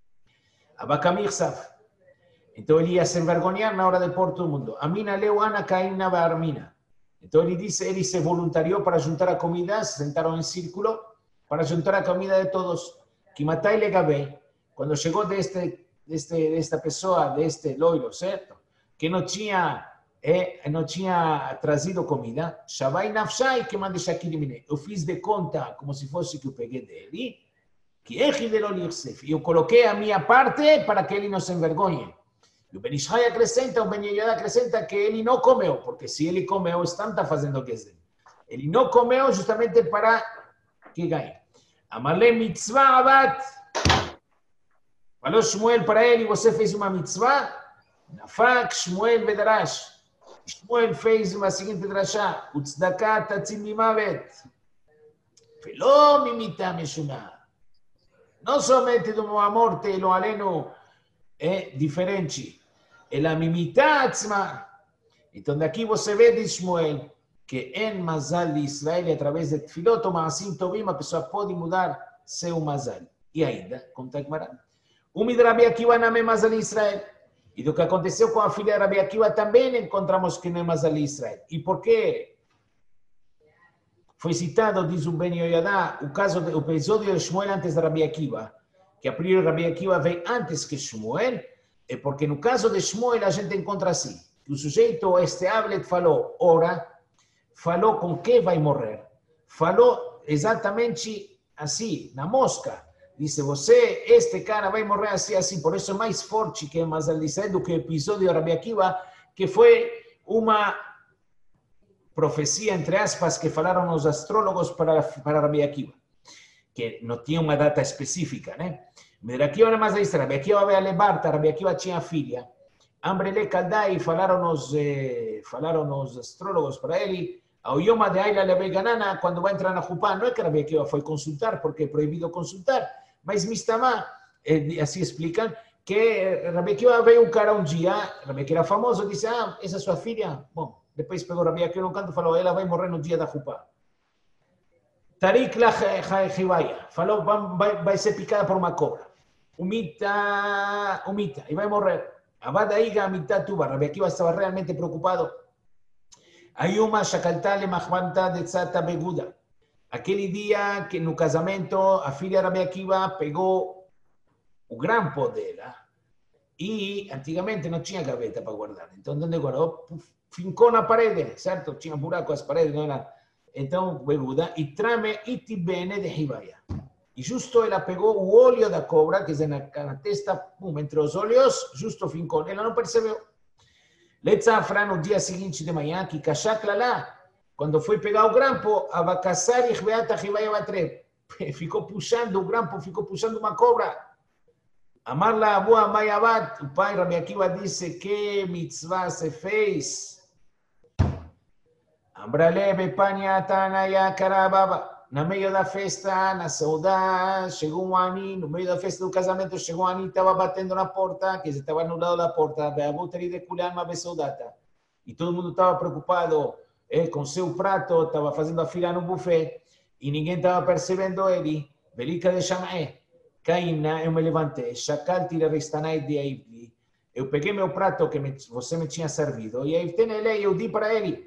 Então ele ia se envergonhar na hora de pôr todo mundo. Amina leu ana caína barmina. Então ele disse, ele se voluntariou para juntar a comida, se sentaram em círculo para juntar a comida de todos. Kimatai legabei, quando chegou deste Deste, desta pessoa, deste loiro, certo? Que não tinha, eh, não tinha trazido comida. Shavai nafshai que mande shakirimine. Eu fiz de conta, como se fosse que eu peguei dele, que eu coloquei a minha parte para que ele não se envergonhe. E o Ben Ishai acrescenta, o Ben Yehuda acrescenta que ele não comeu, porque se ele comeu, Stam está fazendo o que é. Ele não comeu justamente para que ganhe. Amalé mitzvah abat. Falou Shmuel para ele, você fez uma mitzvah? Nafak Shmuel bedarash. Shmuel fez uma seguinte drashá. Utzdakat tatzim mimavet. Feló mimita meshuna. Não somente de uma morte, lo aleno é diferente. Ela mimita atzma. Então daqui você vê, diz Shmuel, que em Mazal de Israel, através de Tfilot ou Maasim Tovim, a pessoa pode mudar seu Mazal. E ainda, conta que mará. O de Rabi Akiva não é Mazal de Israel. E do que aconteceu com a filha de Rabi Akiva também encontramos que não é Mazal de Israel. E por quê? foi citado, diz o Ben Yoyadá, o caso, o episódio de Shmuel antes de Rabi Akiva, que a priori Rabi Akiva vem antes que Shmuel, é porque no caso de Shmuel a gente encontra assim, que o sujeito, este Ablet falou, ora, falou com que vai morrer, falou exatamente assim, na mosca, disse, você, este cara vai morrer assim, assim, por isso é mais forte que Mazal de Israel do que o episódio de Rabi Akiva, que foi uma profecia, entre aspas, que falaram os astrólogos para, para Rabi Akiva, que não tinha uma data específica, né? Rabi Akiva era mais de Israel, Rabi Akiva veio a Lebarta, Rabi Akiva tinha filha, Ambrele Kaldai, falaram os, eh, falaram os astrólogos para ele, ao Yoma de Aila Lebeganana, quando vai entrar na Jupá, não é que Rabi Akiva foi consultar, porque é proibido consultar, mas Mistamá, eh, assim explicam, que Rabi Akiva veio um cara um dia, Rabi Akiva era famoso, disse, ah, essa é sua filha? Bom, depois pegou Rabi Akiva no canto e falou, ela vai morrer no dia da Jupá. Tarik la Jivaya, falou, vai, vai ser picada por uma cobra. Umita, umita, e vai morrer. Abada Iga, Amita Tuba, Rabi Akiva estava realmente preocupado. Ayuma Shakaltale Mahmanta de Tzata Beguda. Aquele dia que no casamento a filha Rabi Akiva pegou o grampo dela e antigamente não tinha gaveta para guardar. Então, onde guardou? Fincou na parede, certo? Tinha buraco as paredes, não era? Então, Beguda, e trame iti bene de Hivaya. E justo ela pegou o óleo da cobra, que é na, na testa, pum, entre os olhos, justo fincou. Ela não percebeu. Letzafra, no dia seguinte de manhã, que Kashakla lá, quando foi pegar o grampo, a vacassar e Hivayata Hivaya Batre. Ficou puxando o grampo, ficou puxando uma cobra. Amarla Abu Amayabat, o pai Rabi Akiva disse que mitzvah se fez. Ambrale Bepania Tanaya Karababa. No meio da festa, na saudade, chegou um ani, no meio da festa do casamento, chegou um ani, estava batendo na porta, que estava no lado da porta, a boteri de Kulan, uma saudata. E todo mundo estava preocupado eh, com seu prato, estava fazendo a fila no buffet, e ninguém estava percebendo ele. Belika de Shamae, Caína, eu me levantei, Shakal tira restanai de Aivli. Eu peguei meu prato que me, você me tinha servido, e aí tem ele, eu di para ele.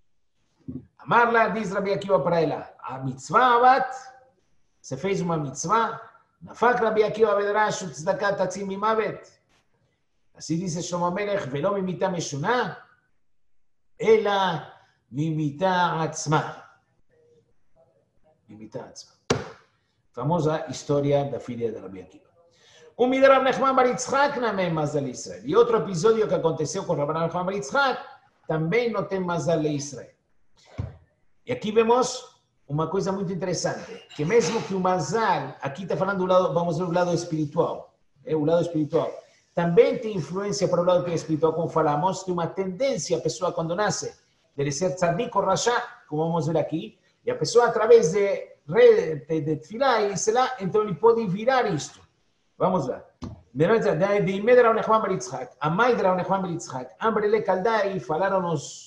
Amarla, diz Rabi Akiva para ela, a mitzvah abat, você fez uma mitzvah, nafak Rabi Akiva bedrash tzdakat atzim mimavet. Assim disse Shlomo Melech, velo mimita meshuna, ela mimita atzma. Mimita atzma. Famosa história da filha de Rabi Akiva. Um Midrab Nechman Bar Yitzchak na mem Mazal Israel. E outro episódio que aconteceu com Rabban Nechman Bar Yitzchak, também não tem Mazal Israel. E aqui vemos uma coisa muito interessante, que mesmo que o Mazal, aqui está falando do lado, vamos ver o lado espiritual, é o lado espiritual, também tem influência para o lado que é espiritual, como falamos, tem uma tendência, a pessoa quando nasce, de ser tzadik ou rasha, como vamos ver aqui, e a pessoa através de, de, de tefilá e selá, então ele pode virar isto. Vamos lá. De Imé de Rav Nechman Bar Yitzchak, a mãe de Rav Nechman Bar Yitzchak, Ambrele Kaldai, falaram os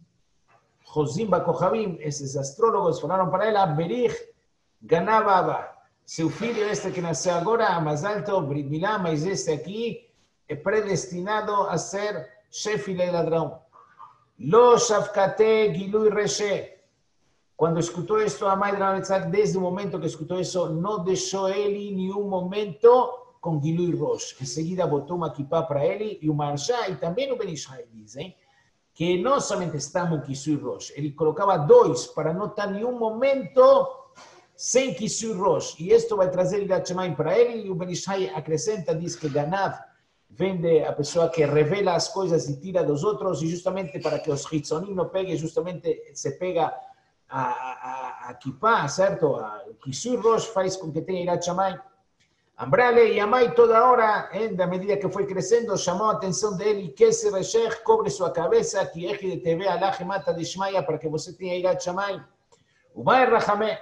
Josim Bakochavim, esses astrólogos, falaram para ela, Berich Ganababa, seu filho este que nasceu agora, mais alto, Brit Milá, mas este aqui é predestinado a ser chefe e ladrão. Lo Shavkate Gilui Reshe. Quando escutou isso, a mãe de Rav Yitzchak, desde o momento que escutou isso, não deixou ele nenhum momento com Gilui Rosh. Em seguida, botou uma kippah para ele e o Marsha, e também o Ben Israel dizem, que não somente estamos Kisui Rosh, ele colocava dois para não estar nenhum momento sem Kisui Rosh. E isto vai trazer Irat Shamayim para ele, e o Ben Ishai acrescenta, diz que Ganav vem de a pessoa que revela as coisas e tira dos outros, e justamente para que os Hitzonim não peguem, justamente se pega a, a, a Kippah, certo? A Kisui Rosh faz com que tenha Irat Shamayim. Ambrale e a mãe toda hora, eh, da medida que foi crescendo, chamou a atenção dele, que esse Reshech cobre sua cabeça, que eje de T V Allah mata de Shmaya, para que você tenha Irat Shamayim. O Mai Rahamé.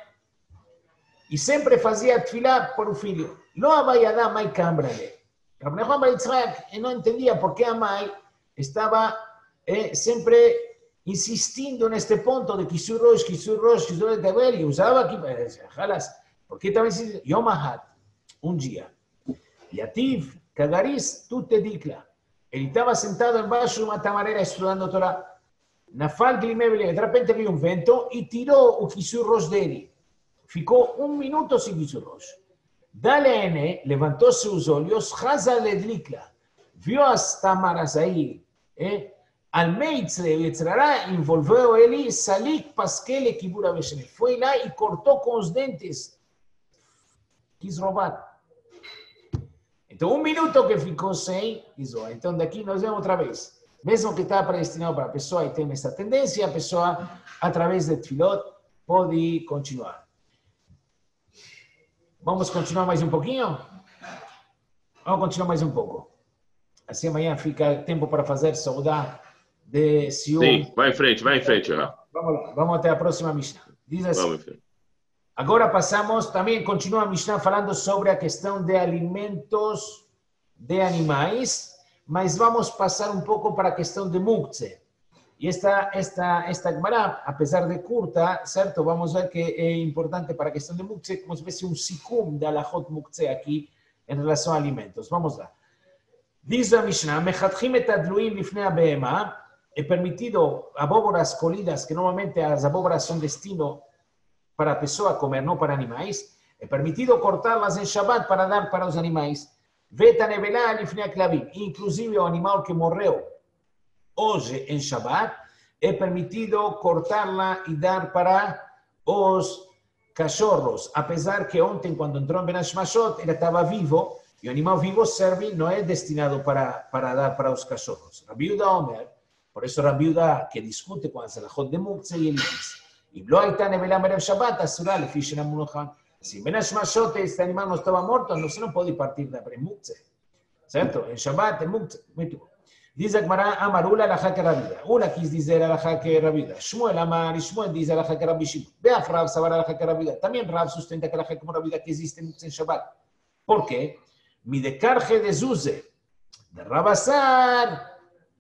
E sempre fazia tefilá por o filho. Não havia mãe que Ambrale. Rav Nechman Bar Yitzchak não entendia por que a mãe estava eh, sempre insistindo neste ponto de Kisui Rosh, Kisui Rosh, Kisui Rosh, e usava aqui, porque também se Yom Ahad. Um dia, Yativ, Kagaris, Tute Dikla. Ele estava sentado embaixo de uma tamareira estudando a Torá. Nafal Glimebele, de repente vi un vento e tirò o Kisurros dele. Ficou um minuto sem Kisurros. Dalene levantou seus olhos, Hazal Edlikla, viu as tamaras aí, eh? Almeitzre Yetzrará envolveu ele, Salik Pasquele Kibura Beshemet. Foi lá e cortou com os dentes. Quis roubar. Então, um minuto que ficou sem, isso. Então, daqui nós vemos outra vez. Mesmo que está predestinado para a pessoa e tem essa tendência, a pessoa, através de Tfilot, pode continuar. Vamos continuar mais um pouquinho? Vamos continuar mais um pouco. Assim amanhã fica tempo para fazer saudade de Siur. Sim, vai em frente, vai em frente. Ó. Vamos lá, vamos até a próxima Mishnah. Diz assim. Vamos em frente. Agora passamos, também continua a Mishnah falando sobre a questão de alimentos de animais, mas vamos passar um pouco para a questão de muktzeh. E esta, esta, esta Gemara, apesar de curta, certo? Vamos ver que é importante para a questão de muktzeh, como se fosse um sikum de alachot muktzeh aqui em relação a alimentos. Vamos lá. Diz a Mishnah, mechatchim et adluim lifnei abehema, é permitido abóboras colhidas, que normalmente as abóboras são destino para a pessoa comer, não para animais, é permitido cortá-las em Shabbat para dar para os animais. Veta nevelá lifnei aklavim, inclusive o animal que morreu hoje em Shabbat, é permitido cortá-la e dar para os cachorros, apesar que ontem, quando entrou em Ben Hashmashot, ele estava vivo, e o animal vivo serve, não é destinado para, para dar para os cachorros. Rabbi Yehuda Omer, por isso Rabbi Yehuda, que discute com as alachot de muktzeh, e ele diz, e lo הייתה נבלה מערב שבת, אסורה לפי שאמרנו כאן. Si Ben Hashmashot este animal no estaba muerto, no se no puede partir de muktzeh. ¿Cierto? En Shabbat, en muktzeh. Muito bom. Diz a Gemara, Amar Ula alahá que Rabida. Ula quis dizer alahá que Rabida. Shmuel Amar, Shmuel diz alahá que Rabbi Shimon. Beaf Rav sabar alahá que Rabida. También Rav sustenta que alahá como Rabida que existe en muktzeh en Shabbat. ¿Por qué? Mi de carge de Zuze, de Rabasar,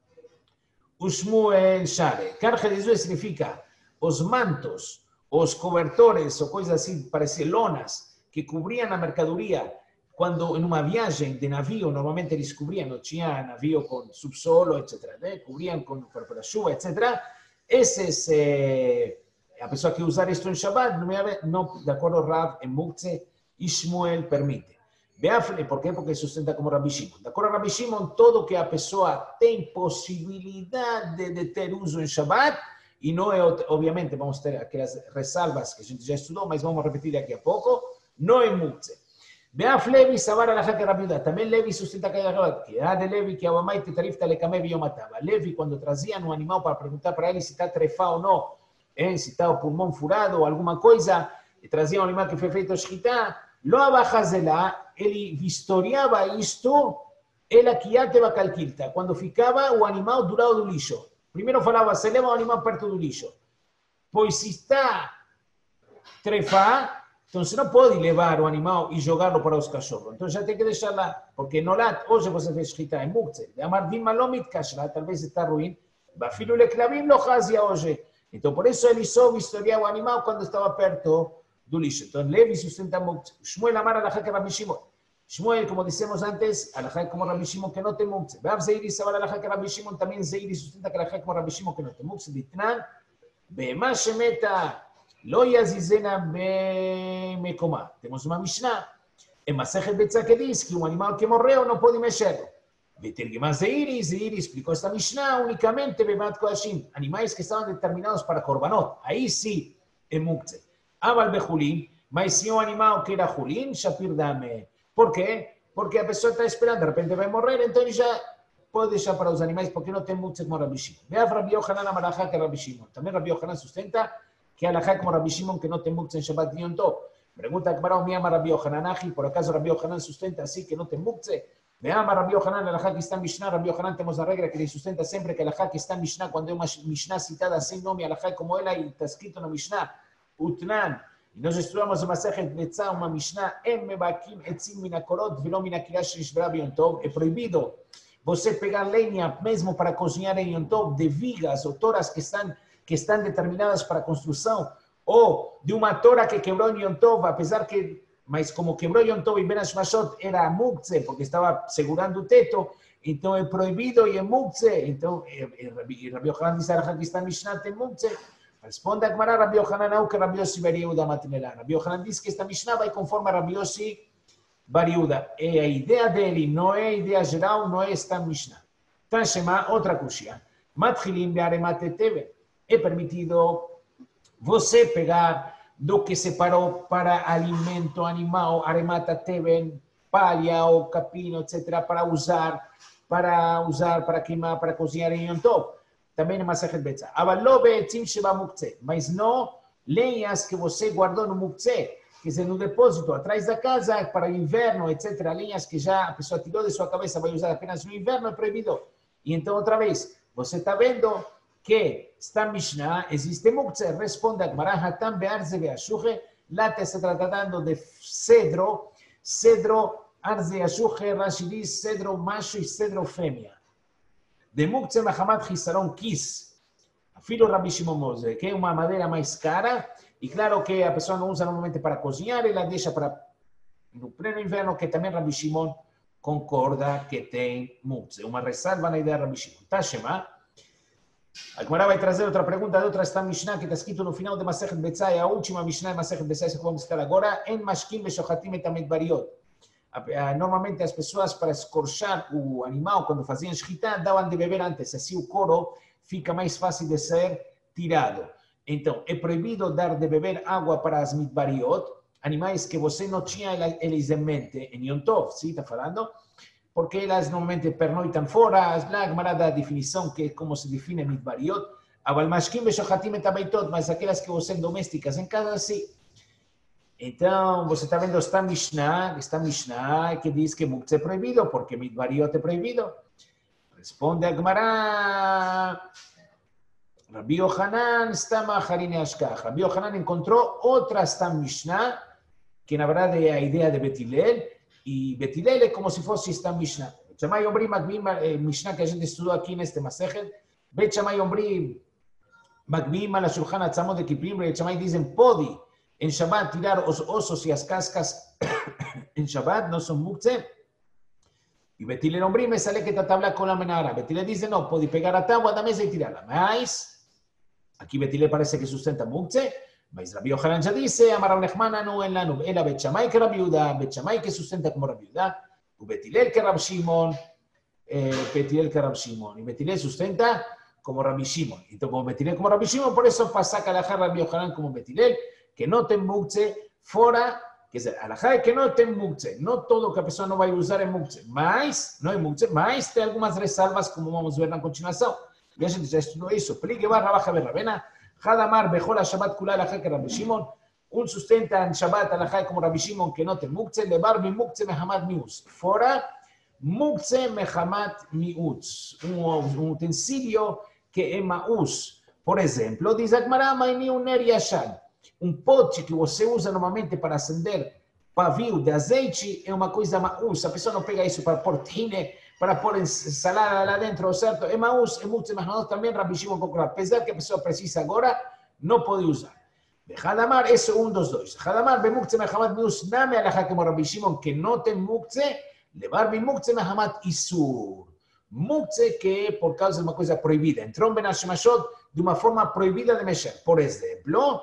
Ushmuel Share. Carge de Zuze significa os mantos, os cobertores o coisas assim, parece lonas, que cobriam a mercadoria quando em uma viagem de navio, normalmente eles cobriam, não tinha navio com subsolo, etcétera. Né? Cobriam com para chuva, etcétera. Esses, eh, a pessoa que usar isto em Shabbat, não, de acordo com Rav, em muktzeh, Ishmuel permite. ¿Por qué? Porque sustenta como Rabbi Shimon. De acordo com Rabbi Shimon, todo que a pessoa tem possibilidade de ter uso em Shabbat, e não é, obviamente, vamos ter aquelas ressalvas que a gente já estudou, mas vamos repetir daqui a pouco, não é muktzeh. Beaf Levi sabar alahá que Rabbi Yehuda. Também Levi sustenta que a de Levi que Abamai te tarifta le kameh e matava. Levi, quando traziam um animal para perguntar para ele se está trefado ou não, hein? Se está o pulmão furado ou alguma coisa, e trazia um animal que foi feito shchita, lo abajazelá, ele vistoriava isto, ela quiate bacalquilta, quando ficava o animal do lado do lixo. Primeiro falava, se leva o animal perto do lixo. Pois se está trefado, então você não pode levar o animal e jogá-lo para os cachorros. Então já tem que deixar lá, porque no lat, hoje você fez shchita em muktzeh, de amar dima lomit kashla, talvez está ruim, bafilo leclavim lo fazia hoje. Então por isso ele só vistoriava o animal quando estava perto do lixo. Então Levi sustenta muktzeh. Shmuel amar alahá que Rabbi Shimon. Shmuel, como dissemos antes, alahá como Rabbi Shimon que não tem muktzeh. Beav Zeiri sabar alahá que Rabbi Shimon, também Zeiri sustenta que alahá como Rabbi Shimon que não tem muktzeh. Ditnan, be'ema shemeta, lo yazizena be'mekoma. Temos uma Mishnah, em Masechet Betzah que diz que um animal que morreu não pode mexer. Betergimá Zeiri, Zeiri explicou esta Mishnah unicamente be'mat kodashim, animais que estavam determinados para korbanot. Aí sim é muktzeh. Aval bejulim, mas se um animal que era julim, shapir dame. Por quê? Porque a pessoa está esperando, de repente vai morrer, então ele já pode deixar para os animais, porque não tem muktzeh como Rabbi Shimon. Veja Rabbi Yochanan amalahá que Rabbi Shimon. Também Rabbi Yochanan sustenta que alahá como Rabbi Shimon que não tem muktzeh em Shabbat Yom Tov. Pergunta a Gemara, me ama Rabbi Yochanan ahi, por acaso Rabbi Yochanan sustenta assim que não tem muktzeh? Me ama Rabbi Yochanan, alahá que está em Mishnah, Rabbi Yochanan temos a regra que ele sustenta sempre que alahá que está em Mishnah, quando é uma Mishnah citada sem nome, alahá como ela, e está escrito na Mishnah, Utnan. E nós estudamos a Masechet Betzah, uma Mishnah, em mebakim etzim minakorot velo minakirah shenishbara b'Yom Tov. É proibido você pegar lenha mesmo para cozinhar em Yom Tov de vigas ou toras que estão, que estão determinadas para construção, ou de uma tora que quebrou em Yom Tov, apesar que, mas como quebrou Yom Tov e Ben Hashmashot era muktzeh, porque estava segurando o teto, então é proibido e é muktzeh. Então, Rabi Yochanan diz que está Mishnah tem muktzeh. Responde a Gemara, Rabi Yochanan não, que Rabi Yossi Bar Yehuda Matnela. Rabi Yochanan diz que esta Mishnah vai conforme a Rabi Yossi Bar Yehuda. É a ideia dele, não é a ideia geral, não é esta Mishnah. Então, chama outra kushia. Matchilim be'aremate teve. É permitido você pegar do que separou para alimento animal, aremata teve, palha ou capim, etcétera, para usar, para usar, para queimar, para cozinhar em Yom Tov. Também é Masechet Betzah. Mas não lenhas que você guardou no muktzeh, quer dizer, no depósito, atrás da casa, para o inverno, etcétera. Lenhas que já a pessoa tirou de sua cabeça, vai usar apenas no inverno, é proibido. E então, outra vez, você está vendo que esta Mishnah existe muktzeh. Responde a Gemara, Hatam be'arze ve'ashuche, lá está se tratando de cedro, cedro, arze ve'ashuche, Rashi diz, cedro macho e cedro fêmea. De muktzeh mehamat chisaron quis, filo Rabbi Shimon Mose, que é uma madeira mais cara, e claro que a pessoa não usa normalmente para cozinhar, ela deixa para no pleno inverno, que também Rabbi Shimon concorda que tem muktzeh. Uma ressalva na ideia de Rabbi Shimon. Tá, Shema? A Gemara vai trazer outra pergunta de outra esta Mishnah que está escrito no final de Masechet Betzai, a última Mishnah de Masechet Betzai que vamos estar agora, en mashkim veshochatim et amidbariot. Normalmente as pessoas para escorchar o animal quando faziam shchita davam de beber antes, assim o couro fica mais fácil de ser tirado. Então é proibido dar de beber água para as midbariot, animais que você não tinha eles em mente em Yom Tov, sim, está falando? Porque elas normalmente pernoitam fora, a Gemara dá a definição que é como se define midbariot, aval mashkim veshochatim et abaitot, mas aquelas que você domésticas em casa, sim. Então, você está vendo esta Mishnah, esta Mishnah que diz que muktzeh é proibido, porque midbariot é proibido. Responde a Gemara, Rabbi Yochanan está macharin ashkach. Rabbi Yochanan encontrou outra esta Mishnah, que na verdade é a ideia de Bet Hillel, e Bet Hillel é como se fosse esta Mishnah. Bet Shammai Omrim, Mishnah que a gente estudou aqui neste Masechet, Bet Shammai Omrim, Magmim ala Shulchan Atzamot de Kiprim, Bet Shammai dizem, pode em Shabbat tirar os ossos e as cascas em Shabbat, não são muktzeh. E Bet Hillel Omrim, me sale que está tabla com a menara. Bet Hillel diz, não, pode pegar a tábua da mesa e tirá-la. Mas, aqui Bet Hillel parece que sustenta muktzeh, mas Rabbi Yochanan já disse, Amar Rav Nechmana no en lanu, ela Bet Shammai que Rabbi Yehuda, Bet Shammai que sustenta como Rabbi Yehuda, o Bet Hillel que Rabbi Shimon, eh, Bet Hillel que Rabbi Shimon, e Bet Hillel sustenta como Rabbi Shimon. Então, como Bet Hillel como Rabbi Shimon, por eso pasa a alajar Rabbi Yochanan como Bet Hillel, que não tem muktzeh fora, quer dizer, alajá é que não tem muktzeh, não todo que a pessoa não vai usar é muktzeh, mas, não é muktzeh, mas tem algumas ressalvas, como vamos ver na continuação. E a gente já estudou isso. Peligue barra baja berravena, Hadamar bechol a Shabbat kula alajá que Rabbi Shimon, um sustenta em Shabbat alajá como Rabbi Shimon, que não tem muktzeh, levar mi muktzeh mehamat miutz. Fora, muktzeh mehamat miutz, um utensílio que é maús. Por exemplo, diz a Gemara, maini un ner yashan. Um pote que você usa normalmente para acender pavio de azeite é uma coisa maús. A pessoa não pega isso para pôr tahine, para pôr salada lá dentro, certo? É maús, é muito mais também Rabbi Shimon concorda. Apesar que a pessoa precisa agora, não pode usar. De Hadamar, esse é um dos dois. Hadamar, bemuktzeh mehamat mius, name alajá como Rabbi Shimon, que não tem muktzeh, levar bemuktzeh mehamat isur. Muktzeh que é por causa de uma coisa proibida. Entrou ben hashemashot de uma forma proibida de mexer. Por exemplo,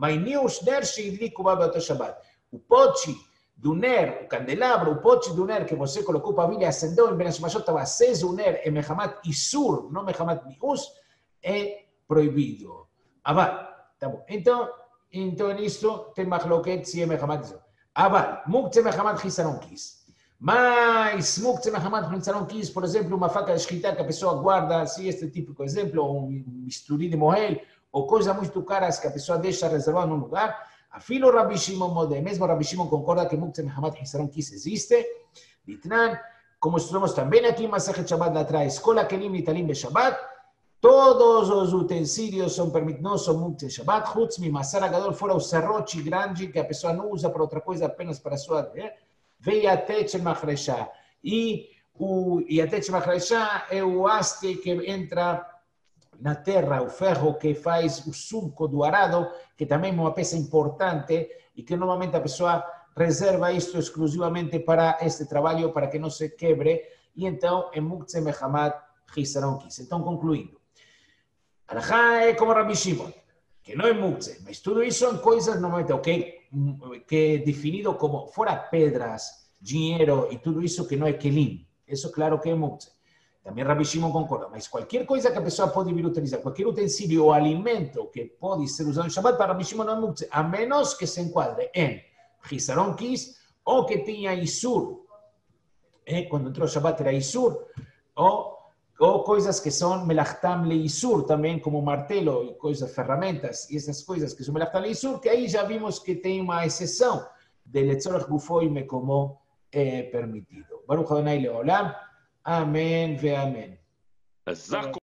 o pote do ner, o candelabro, o pote do ner que você colocou para a vilha acendeu em Ben Hashemashot, estava aceso o ner em Mehamat Isur, não Mehamat Mius, é proibido. Aval, tá bom. Então, então nisso tem machloket se é Mehamat Isur. Aval, muktzeh Mehamat Chisaron Kis. Mas muktzeh Mehamat Chisaron Kis, por exemplo, uma faca de shchita que a pessoa guarda, assim, este típico exemplo, um bisturi de mohel, ou coisas muito caras que a pessoa deixa reservado num lugar, afilo Rabbi Shimon Modé, mesmo Rabbi Shimon concorda que muktzeh mehamat chisaron kis existe, Ditnan, como estudamos também aqui em Masechet Shabbat lá atrás, Kol hakelim nitalim beShabbat, todos os utensílios são permitidos, não são muktzeh Shabbat, chutz mi masar agadol, fora o serrote grande que a pessoa não usa para outra coisa, apenas para a sua, veio a tech machreshá, e o tech machreshá é o haste que entra na terra, o ferro que faz o sulco do arado, que também é uma peça importante e que normalmente a pessoa reserva isto exclusivamente para este trabalho, para que não se quebre. e então é muktzeh mechamat hisaron kis. Então, concluindo, alajá é como Rabbi Shimon, que não é muktzeh, mas tudo isso são coisas normalmente, ok, que é definido como fora pedras, dinheiro e tudo isso que não é kelim. Isso claro que é muktzeh. Também Rabbi Shimon concorda, mas qualquer coisa que a pessoa pode vir utilizar, qualquer utensílio ou alimento que pode ser usado em Shabbat, para Rabbi Shimon não é muktzeh, a menos que se enquadre em hisaron kis ou que tenha isur. É, quando entrou Shabbat era isur, ou, ou coisas que são melachtam le isur também, como martelo e coisas, ferramentas, e essas coisas que são melachtam le isur, que aí já vimos que tem uma exceção de letzorach gufoime como é permitido. Baruch Adonai Leolam. Amém ve amém.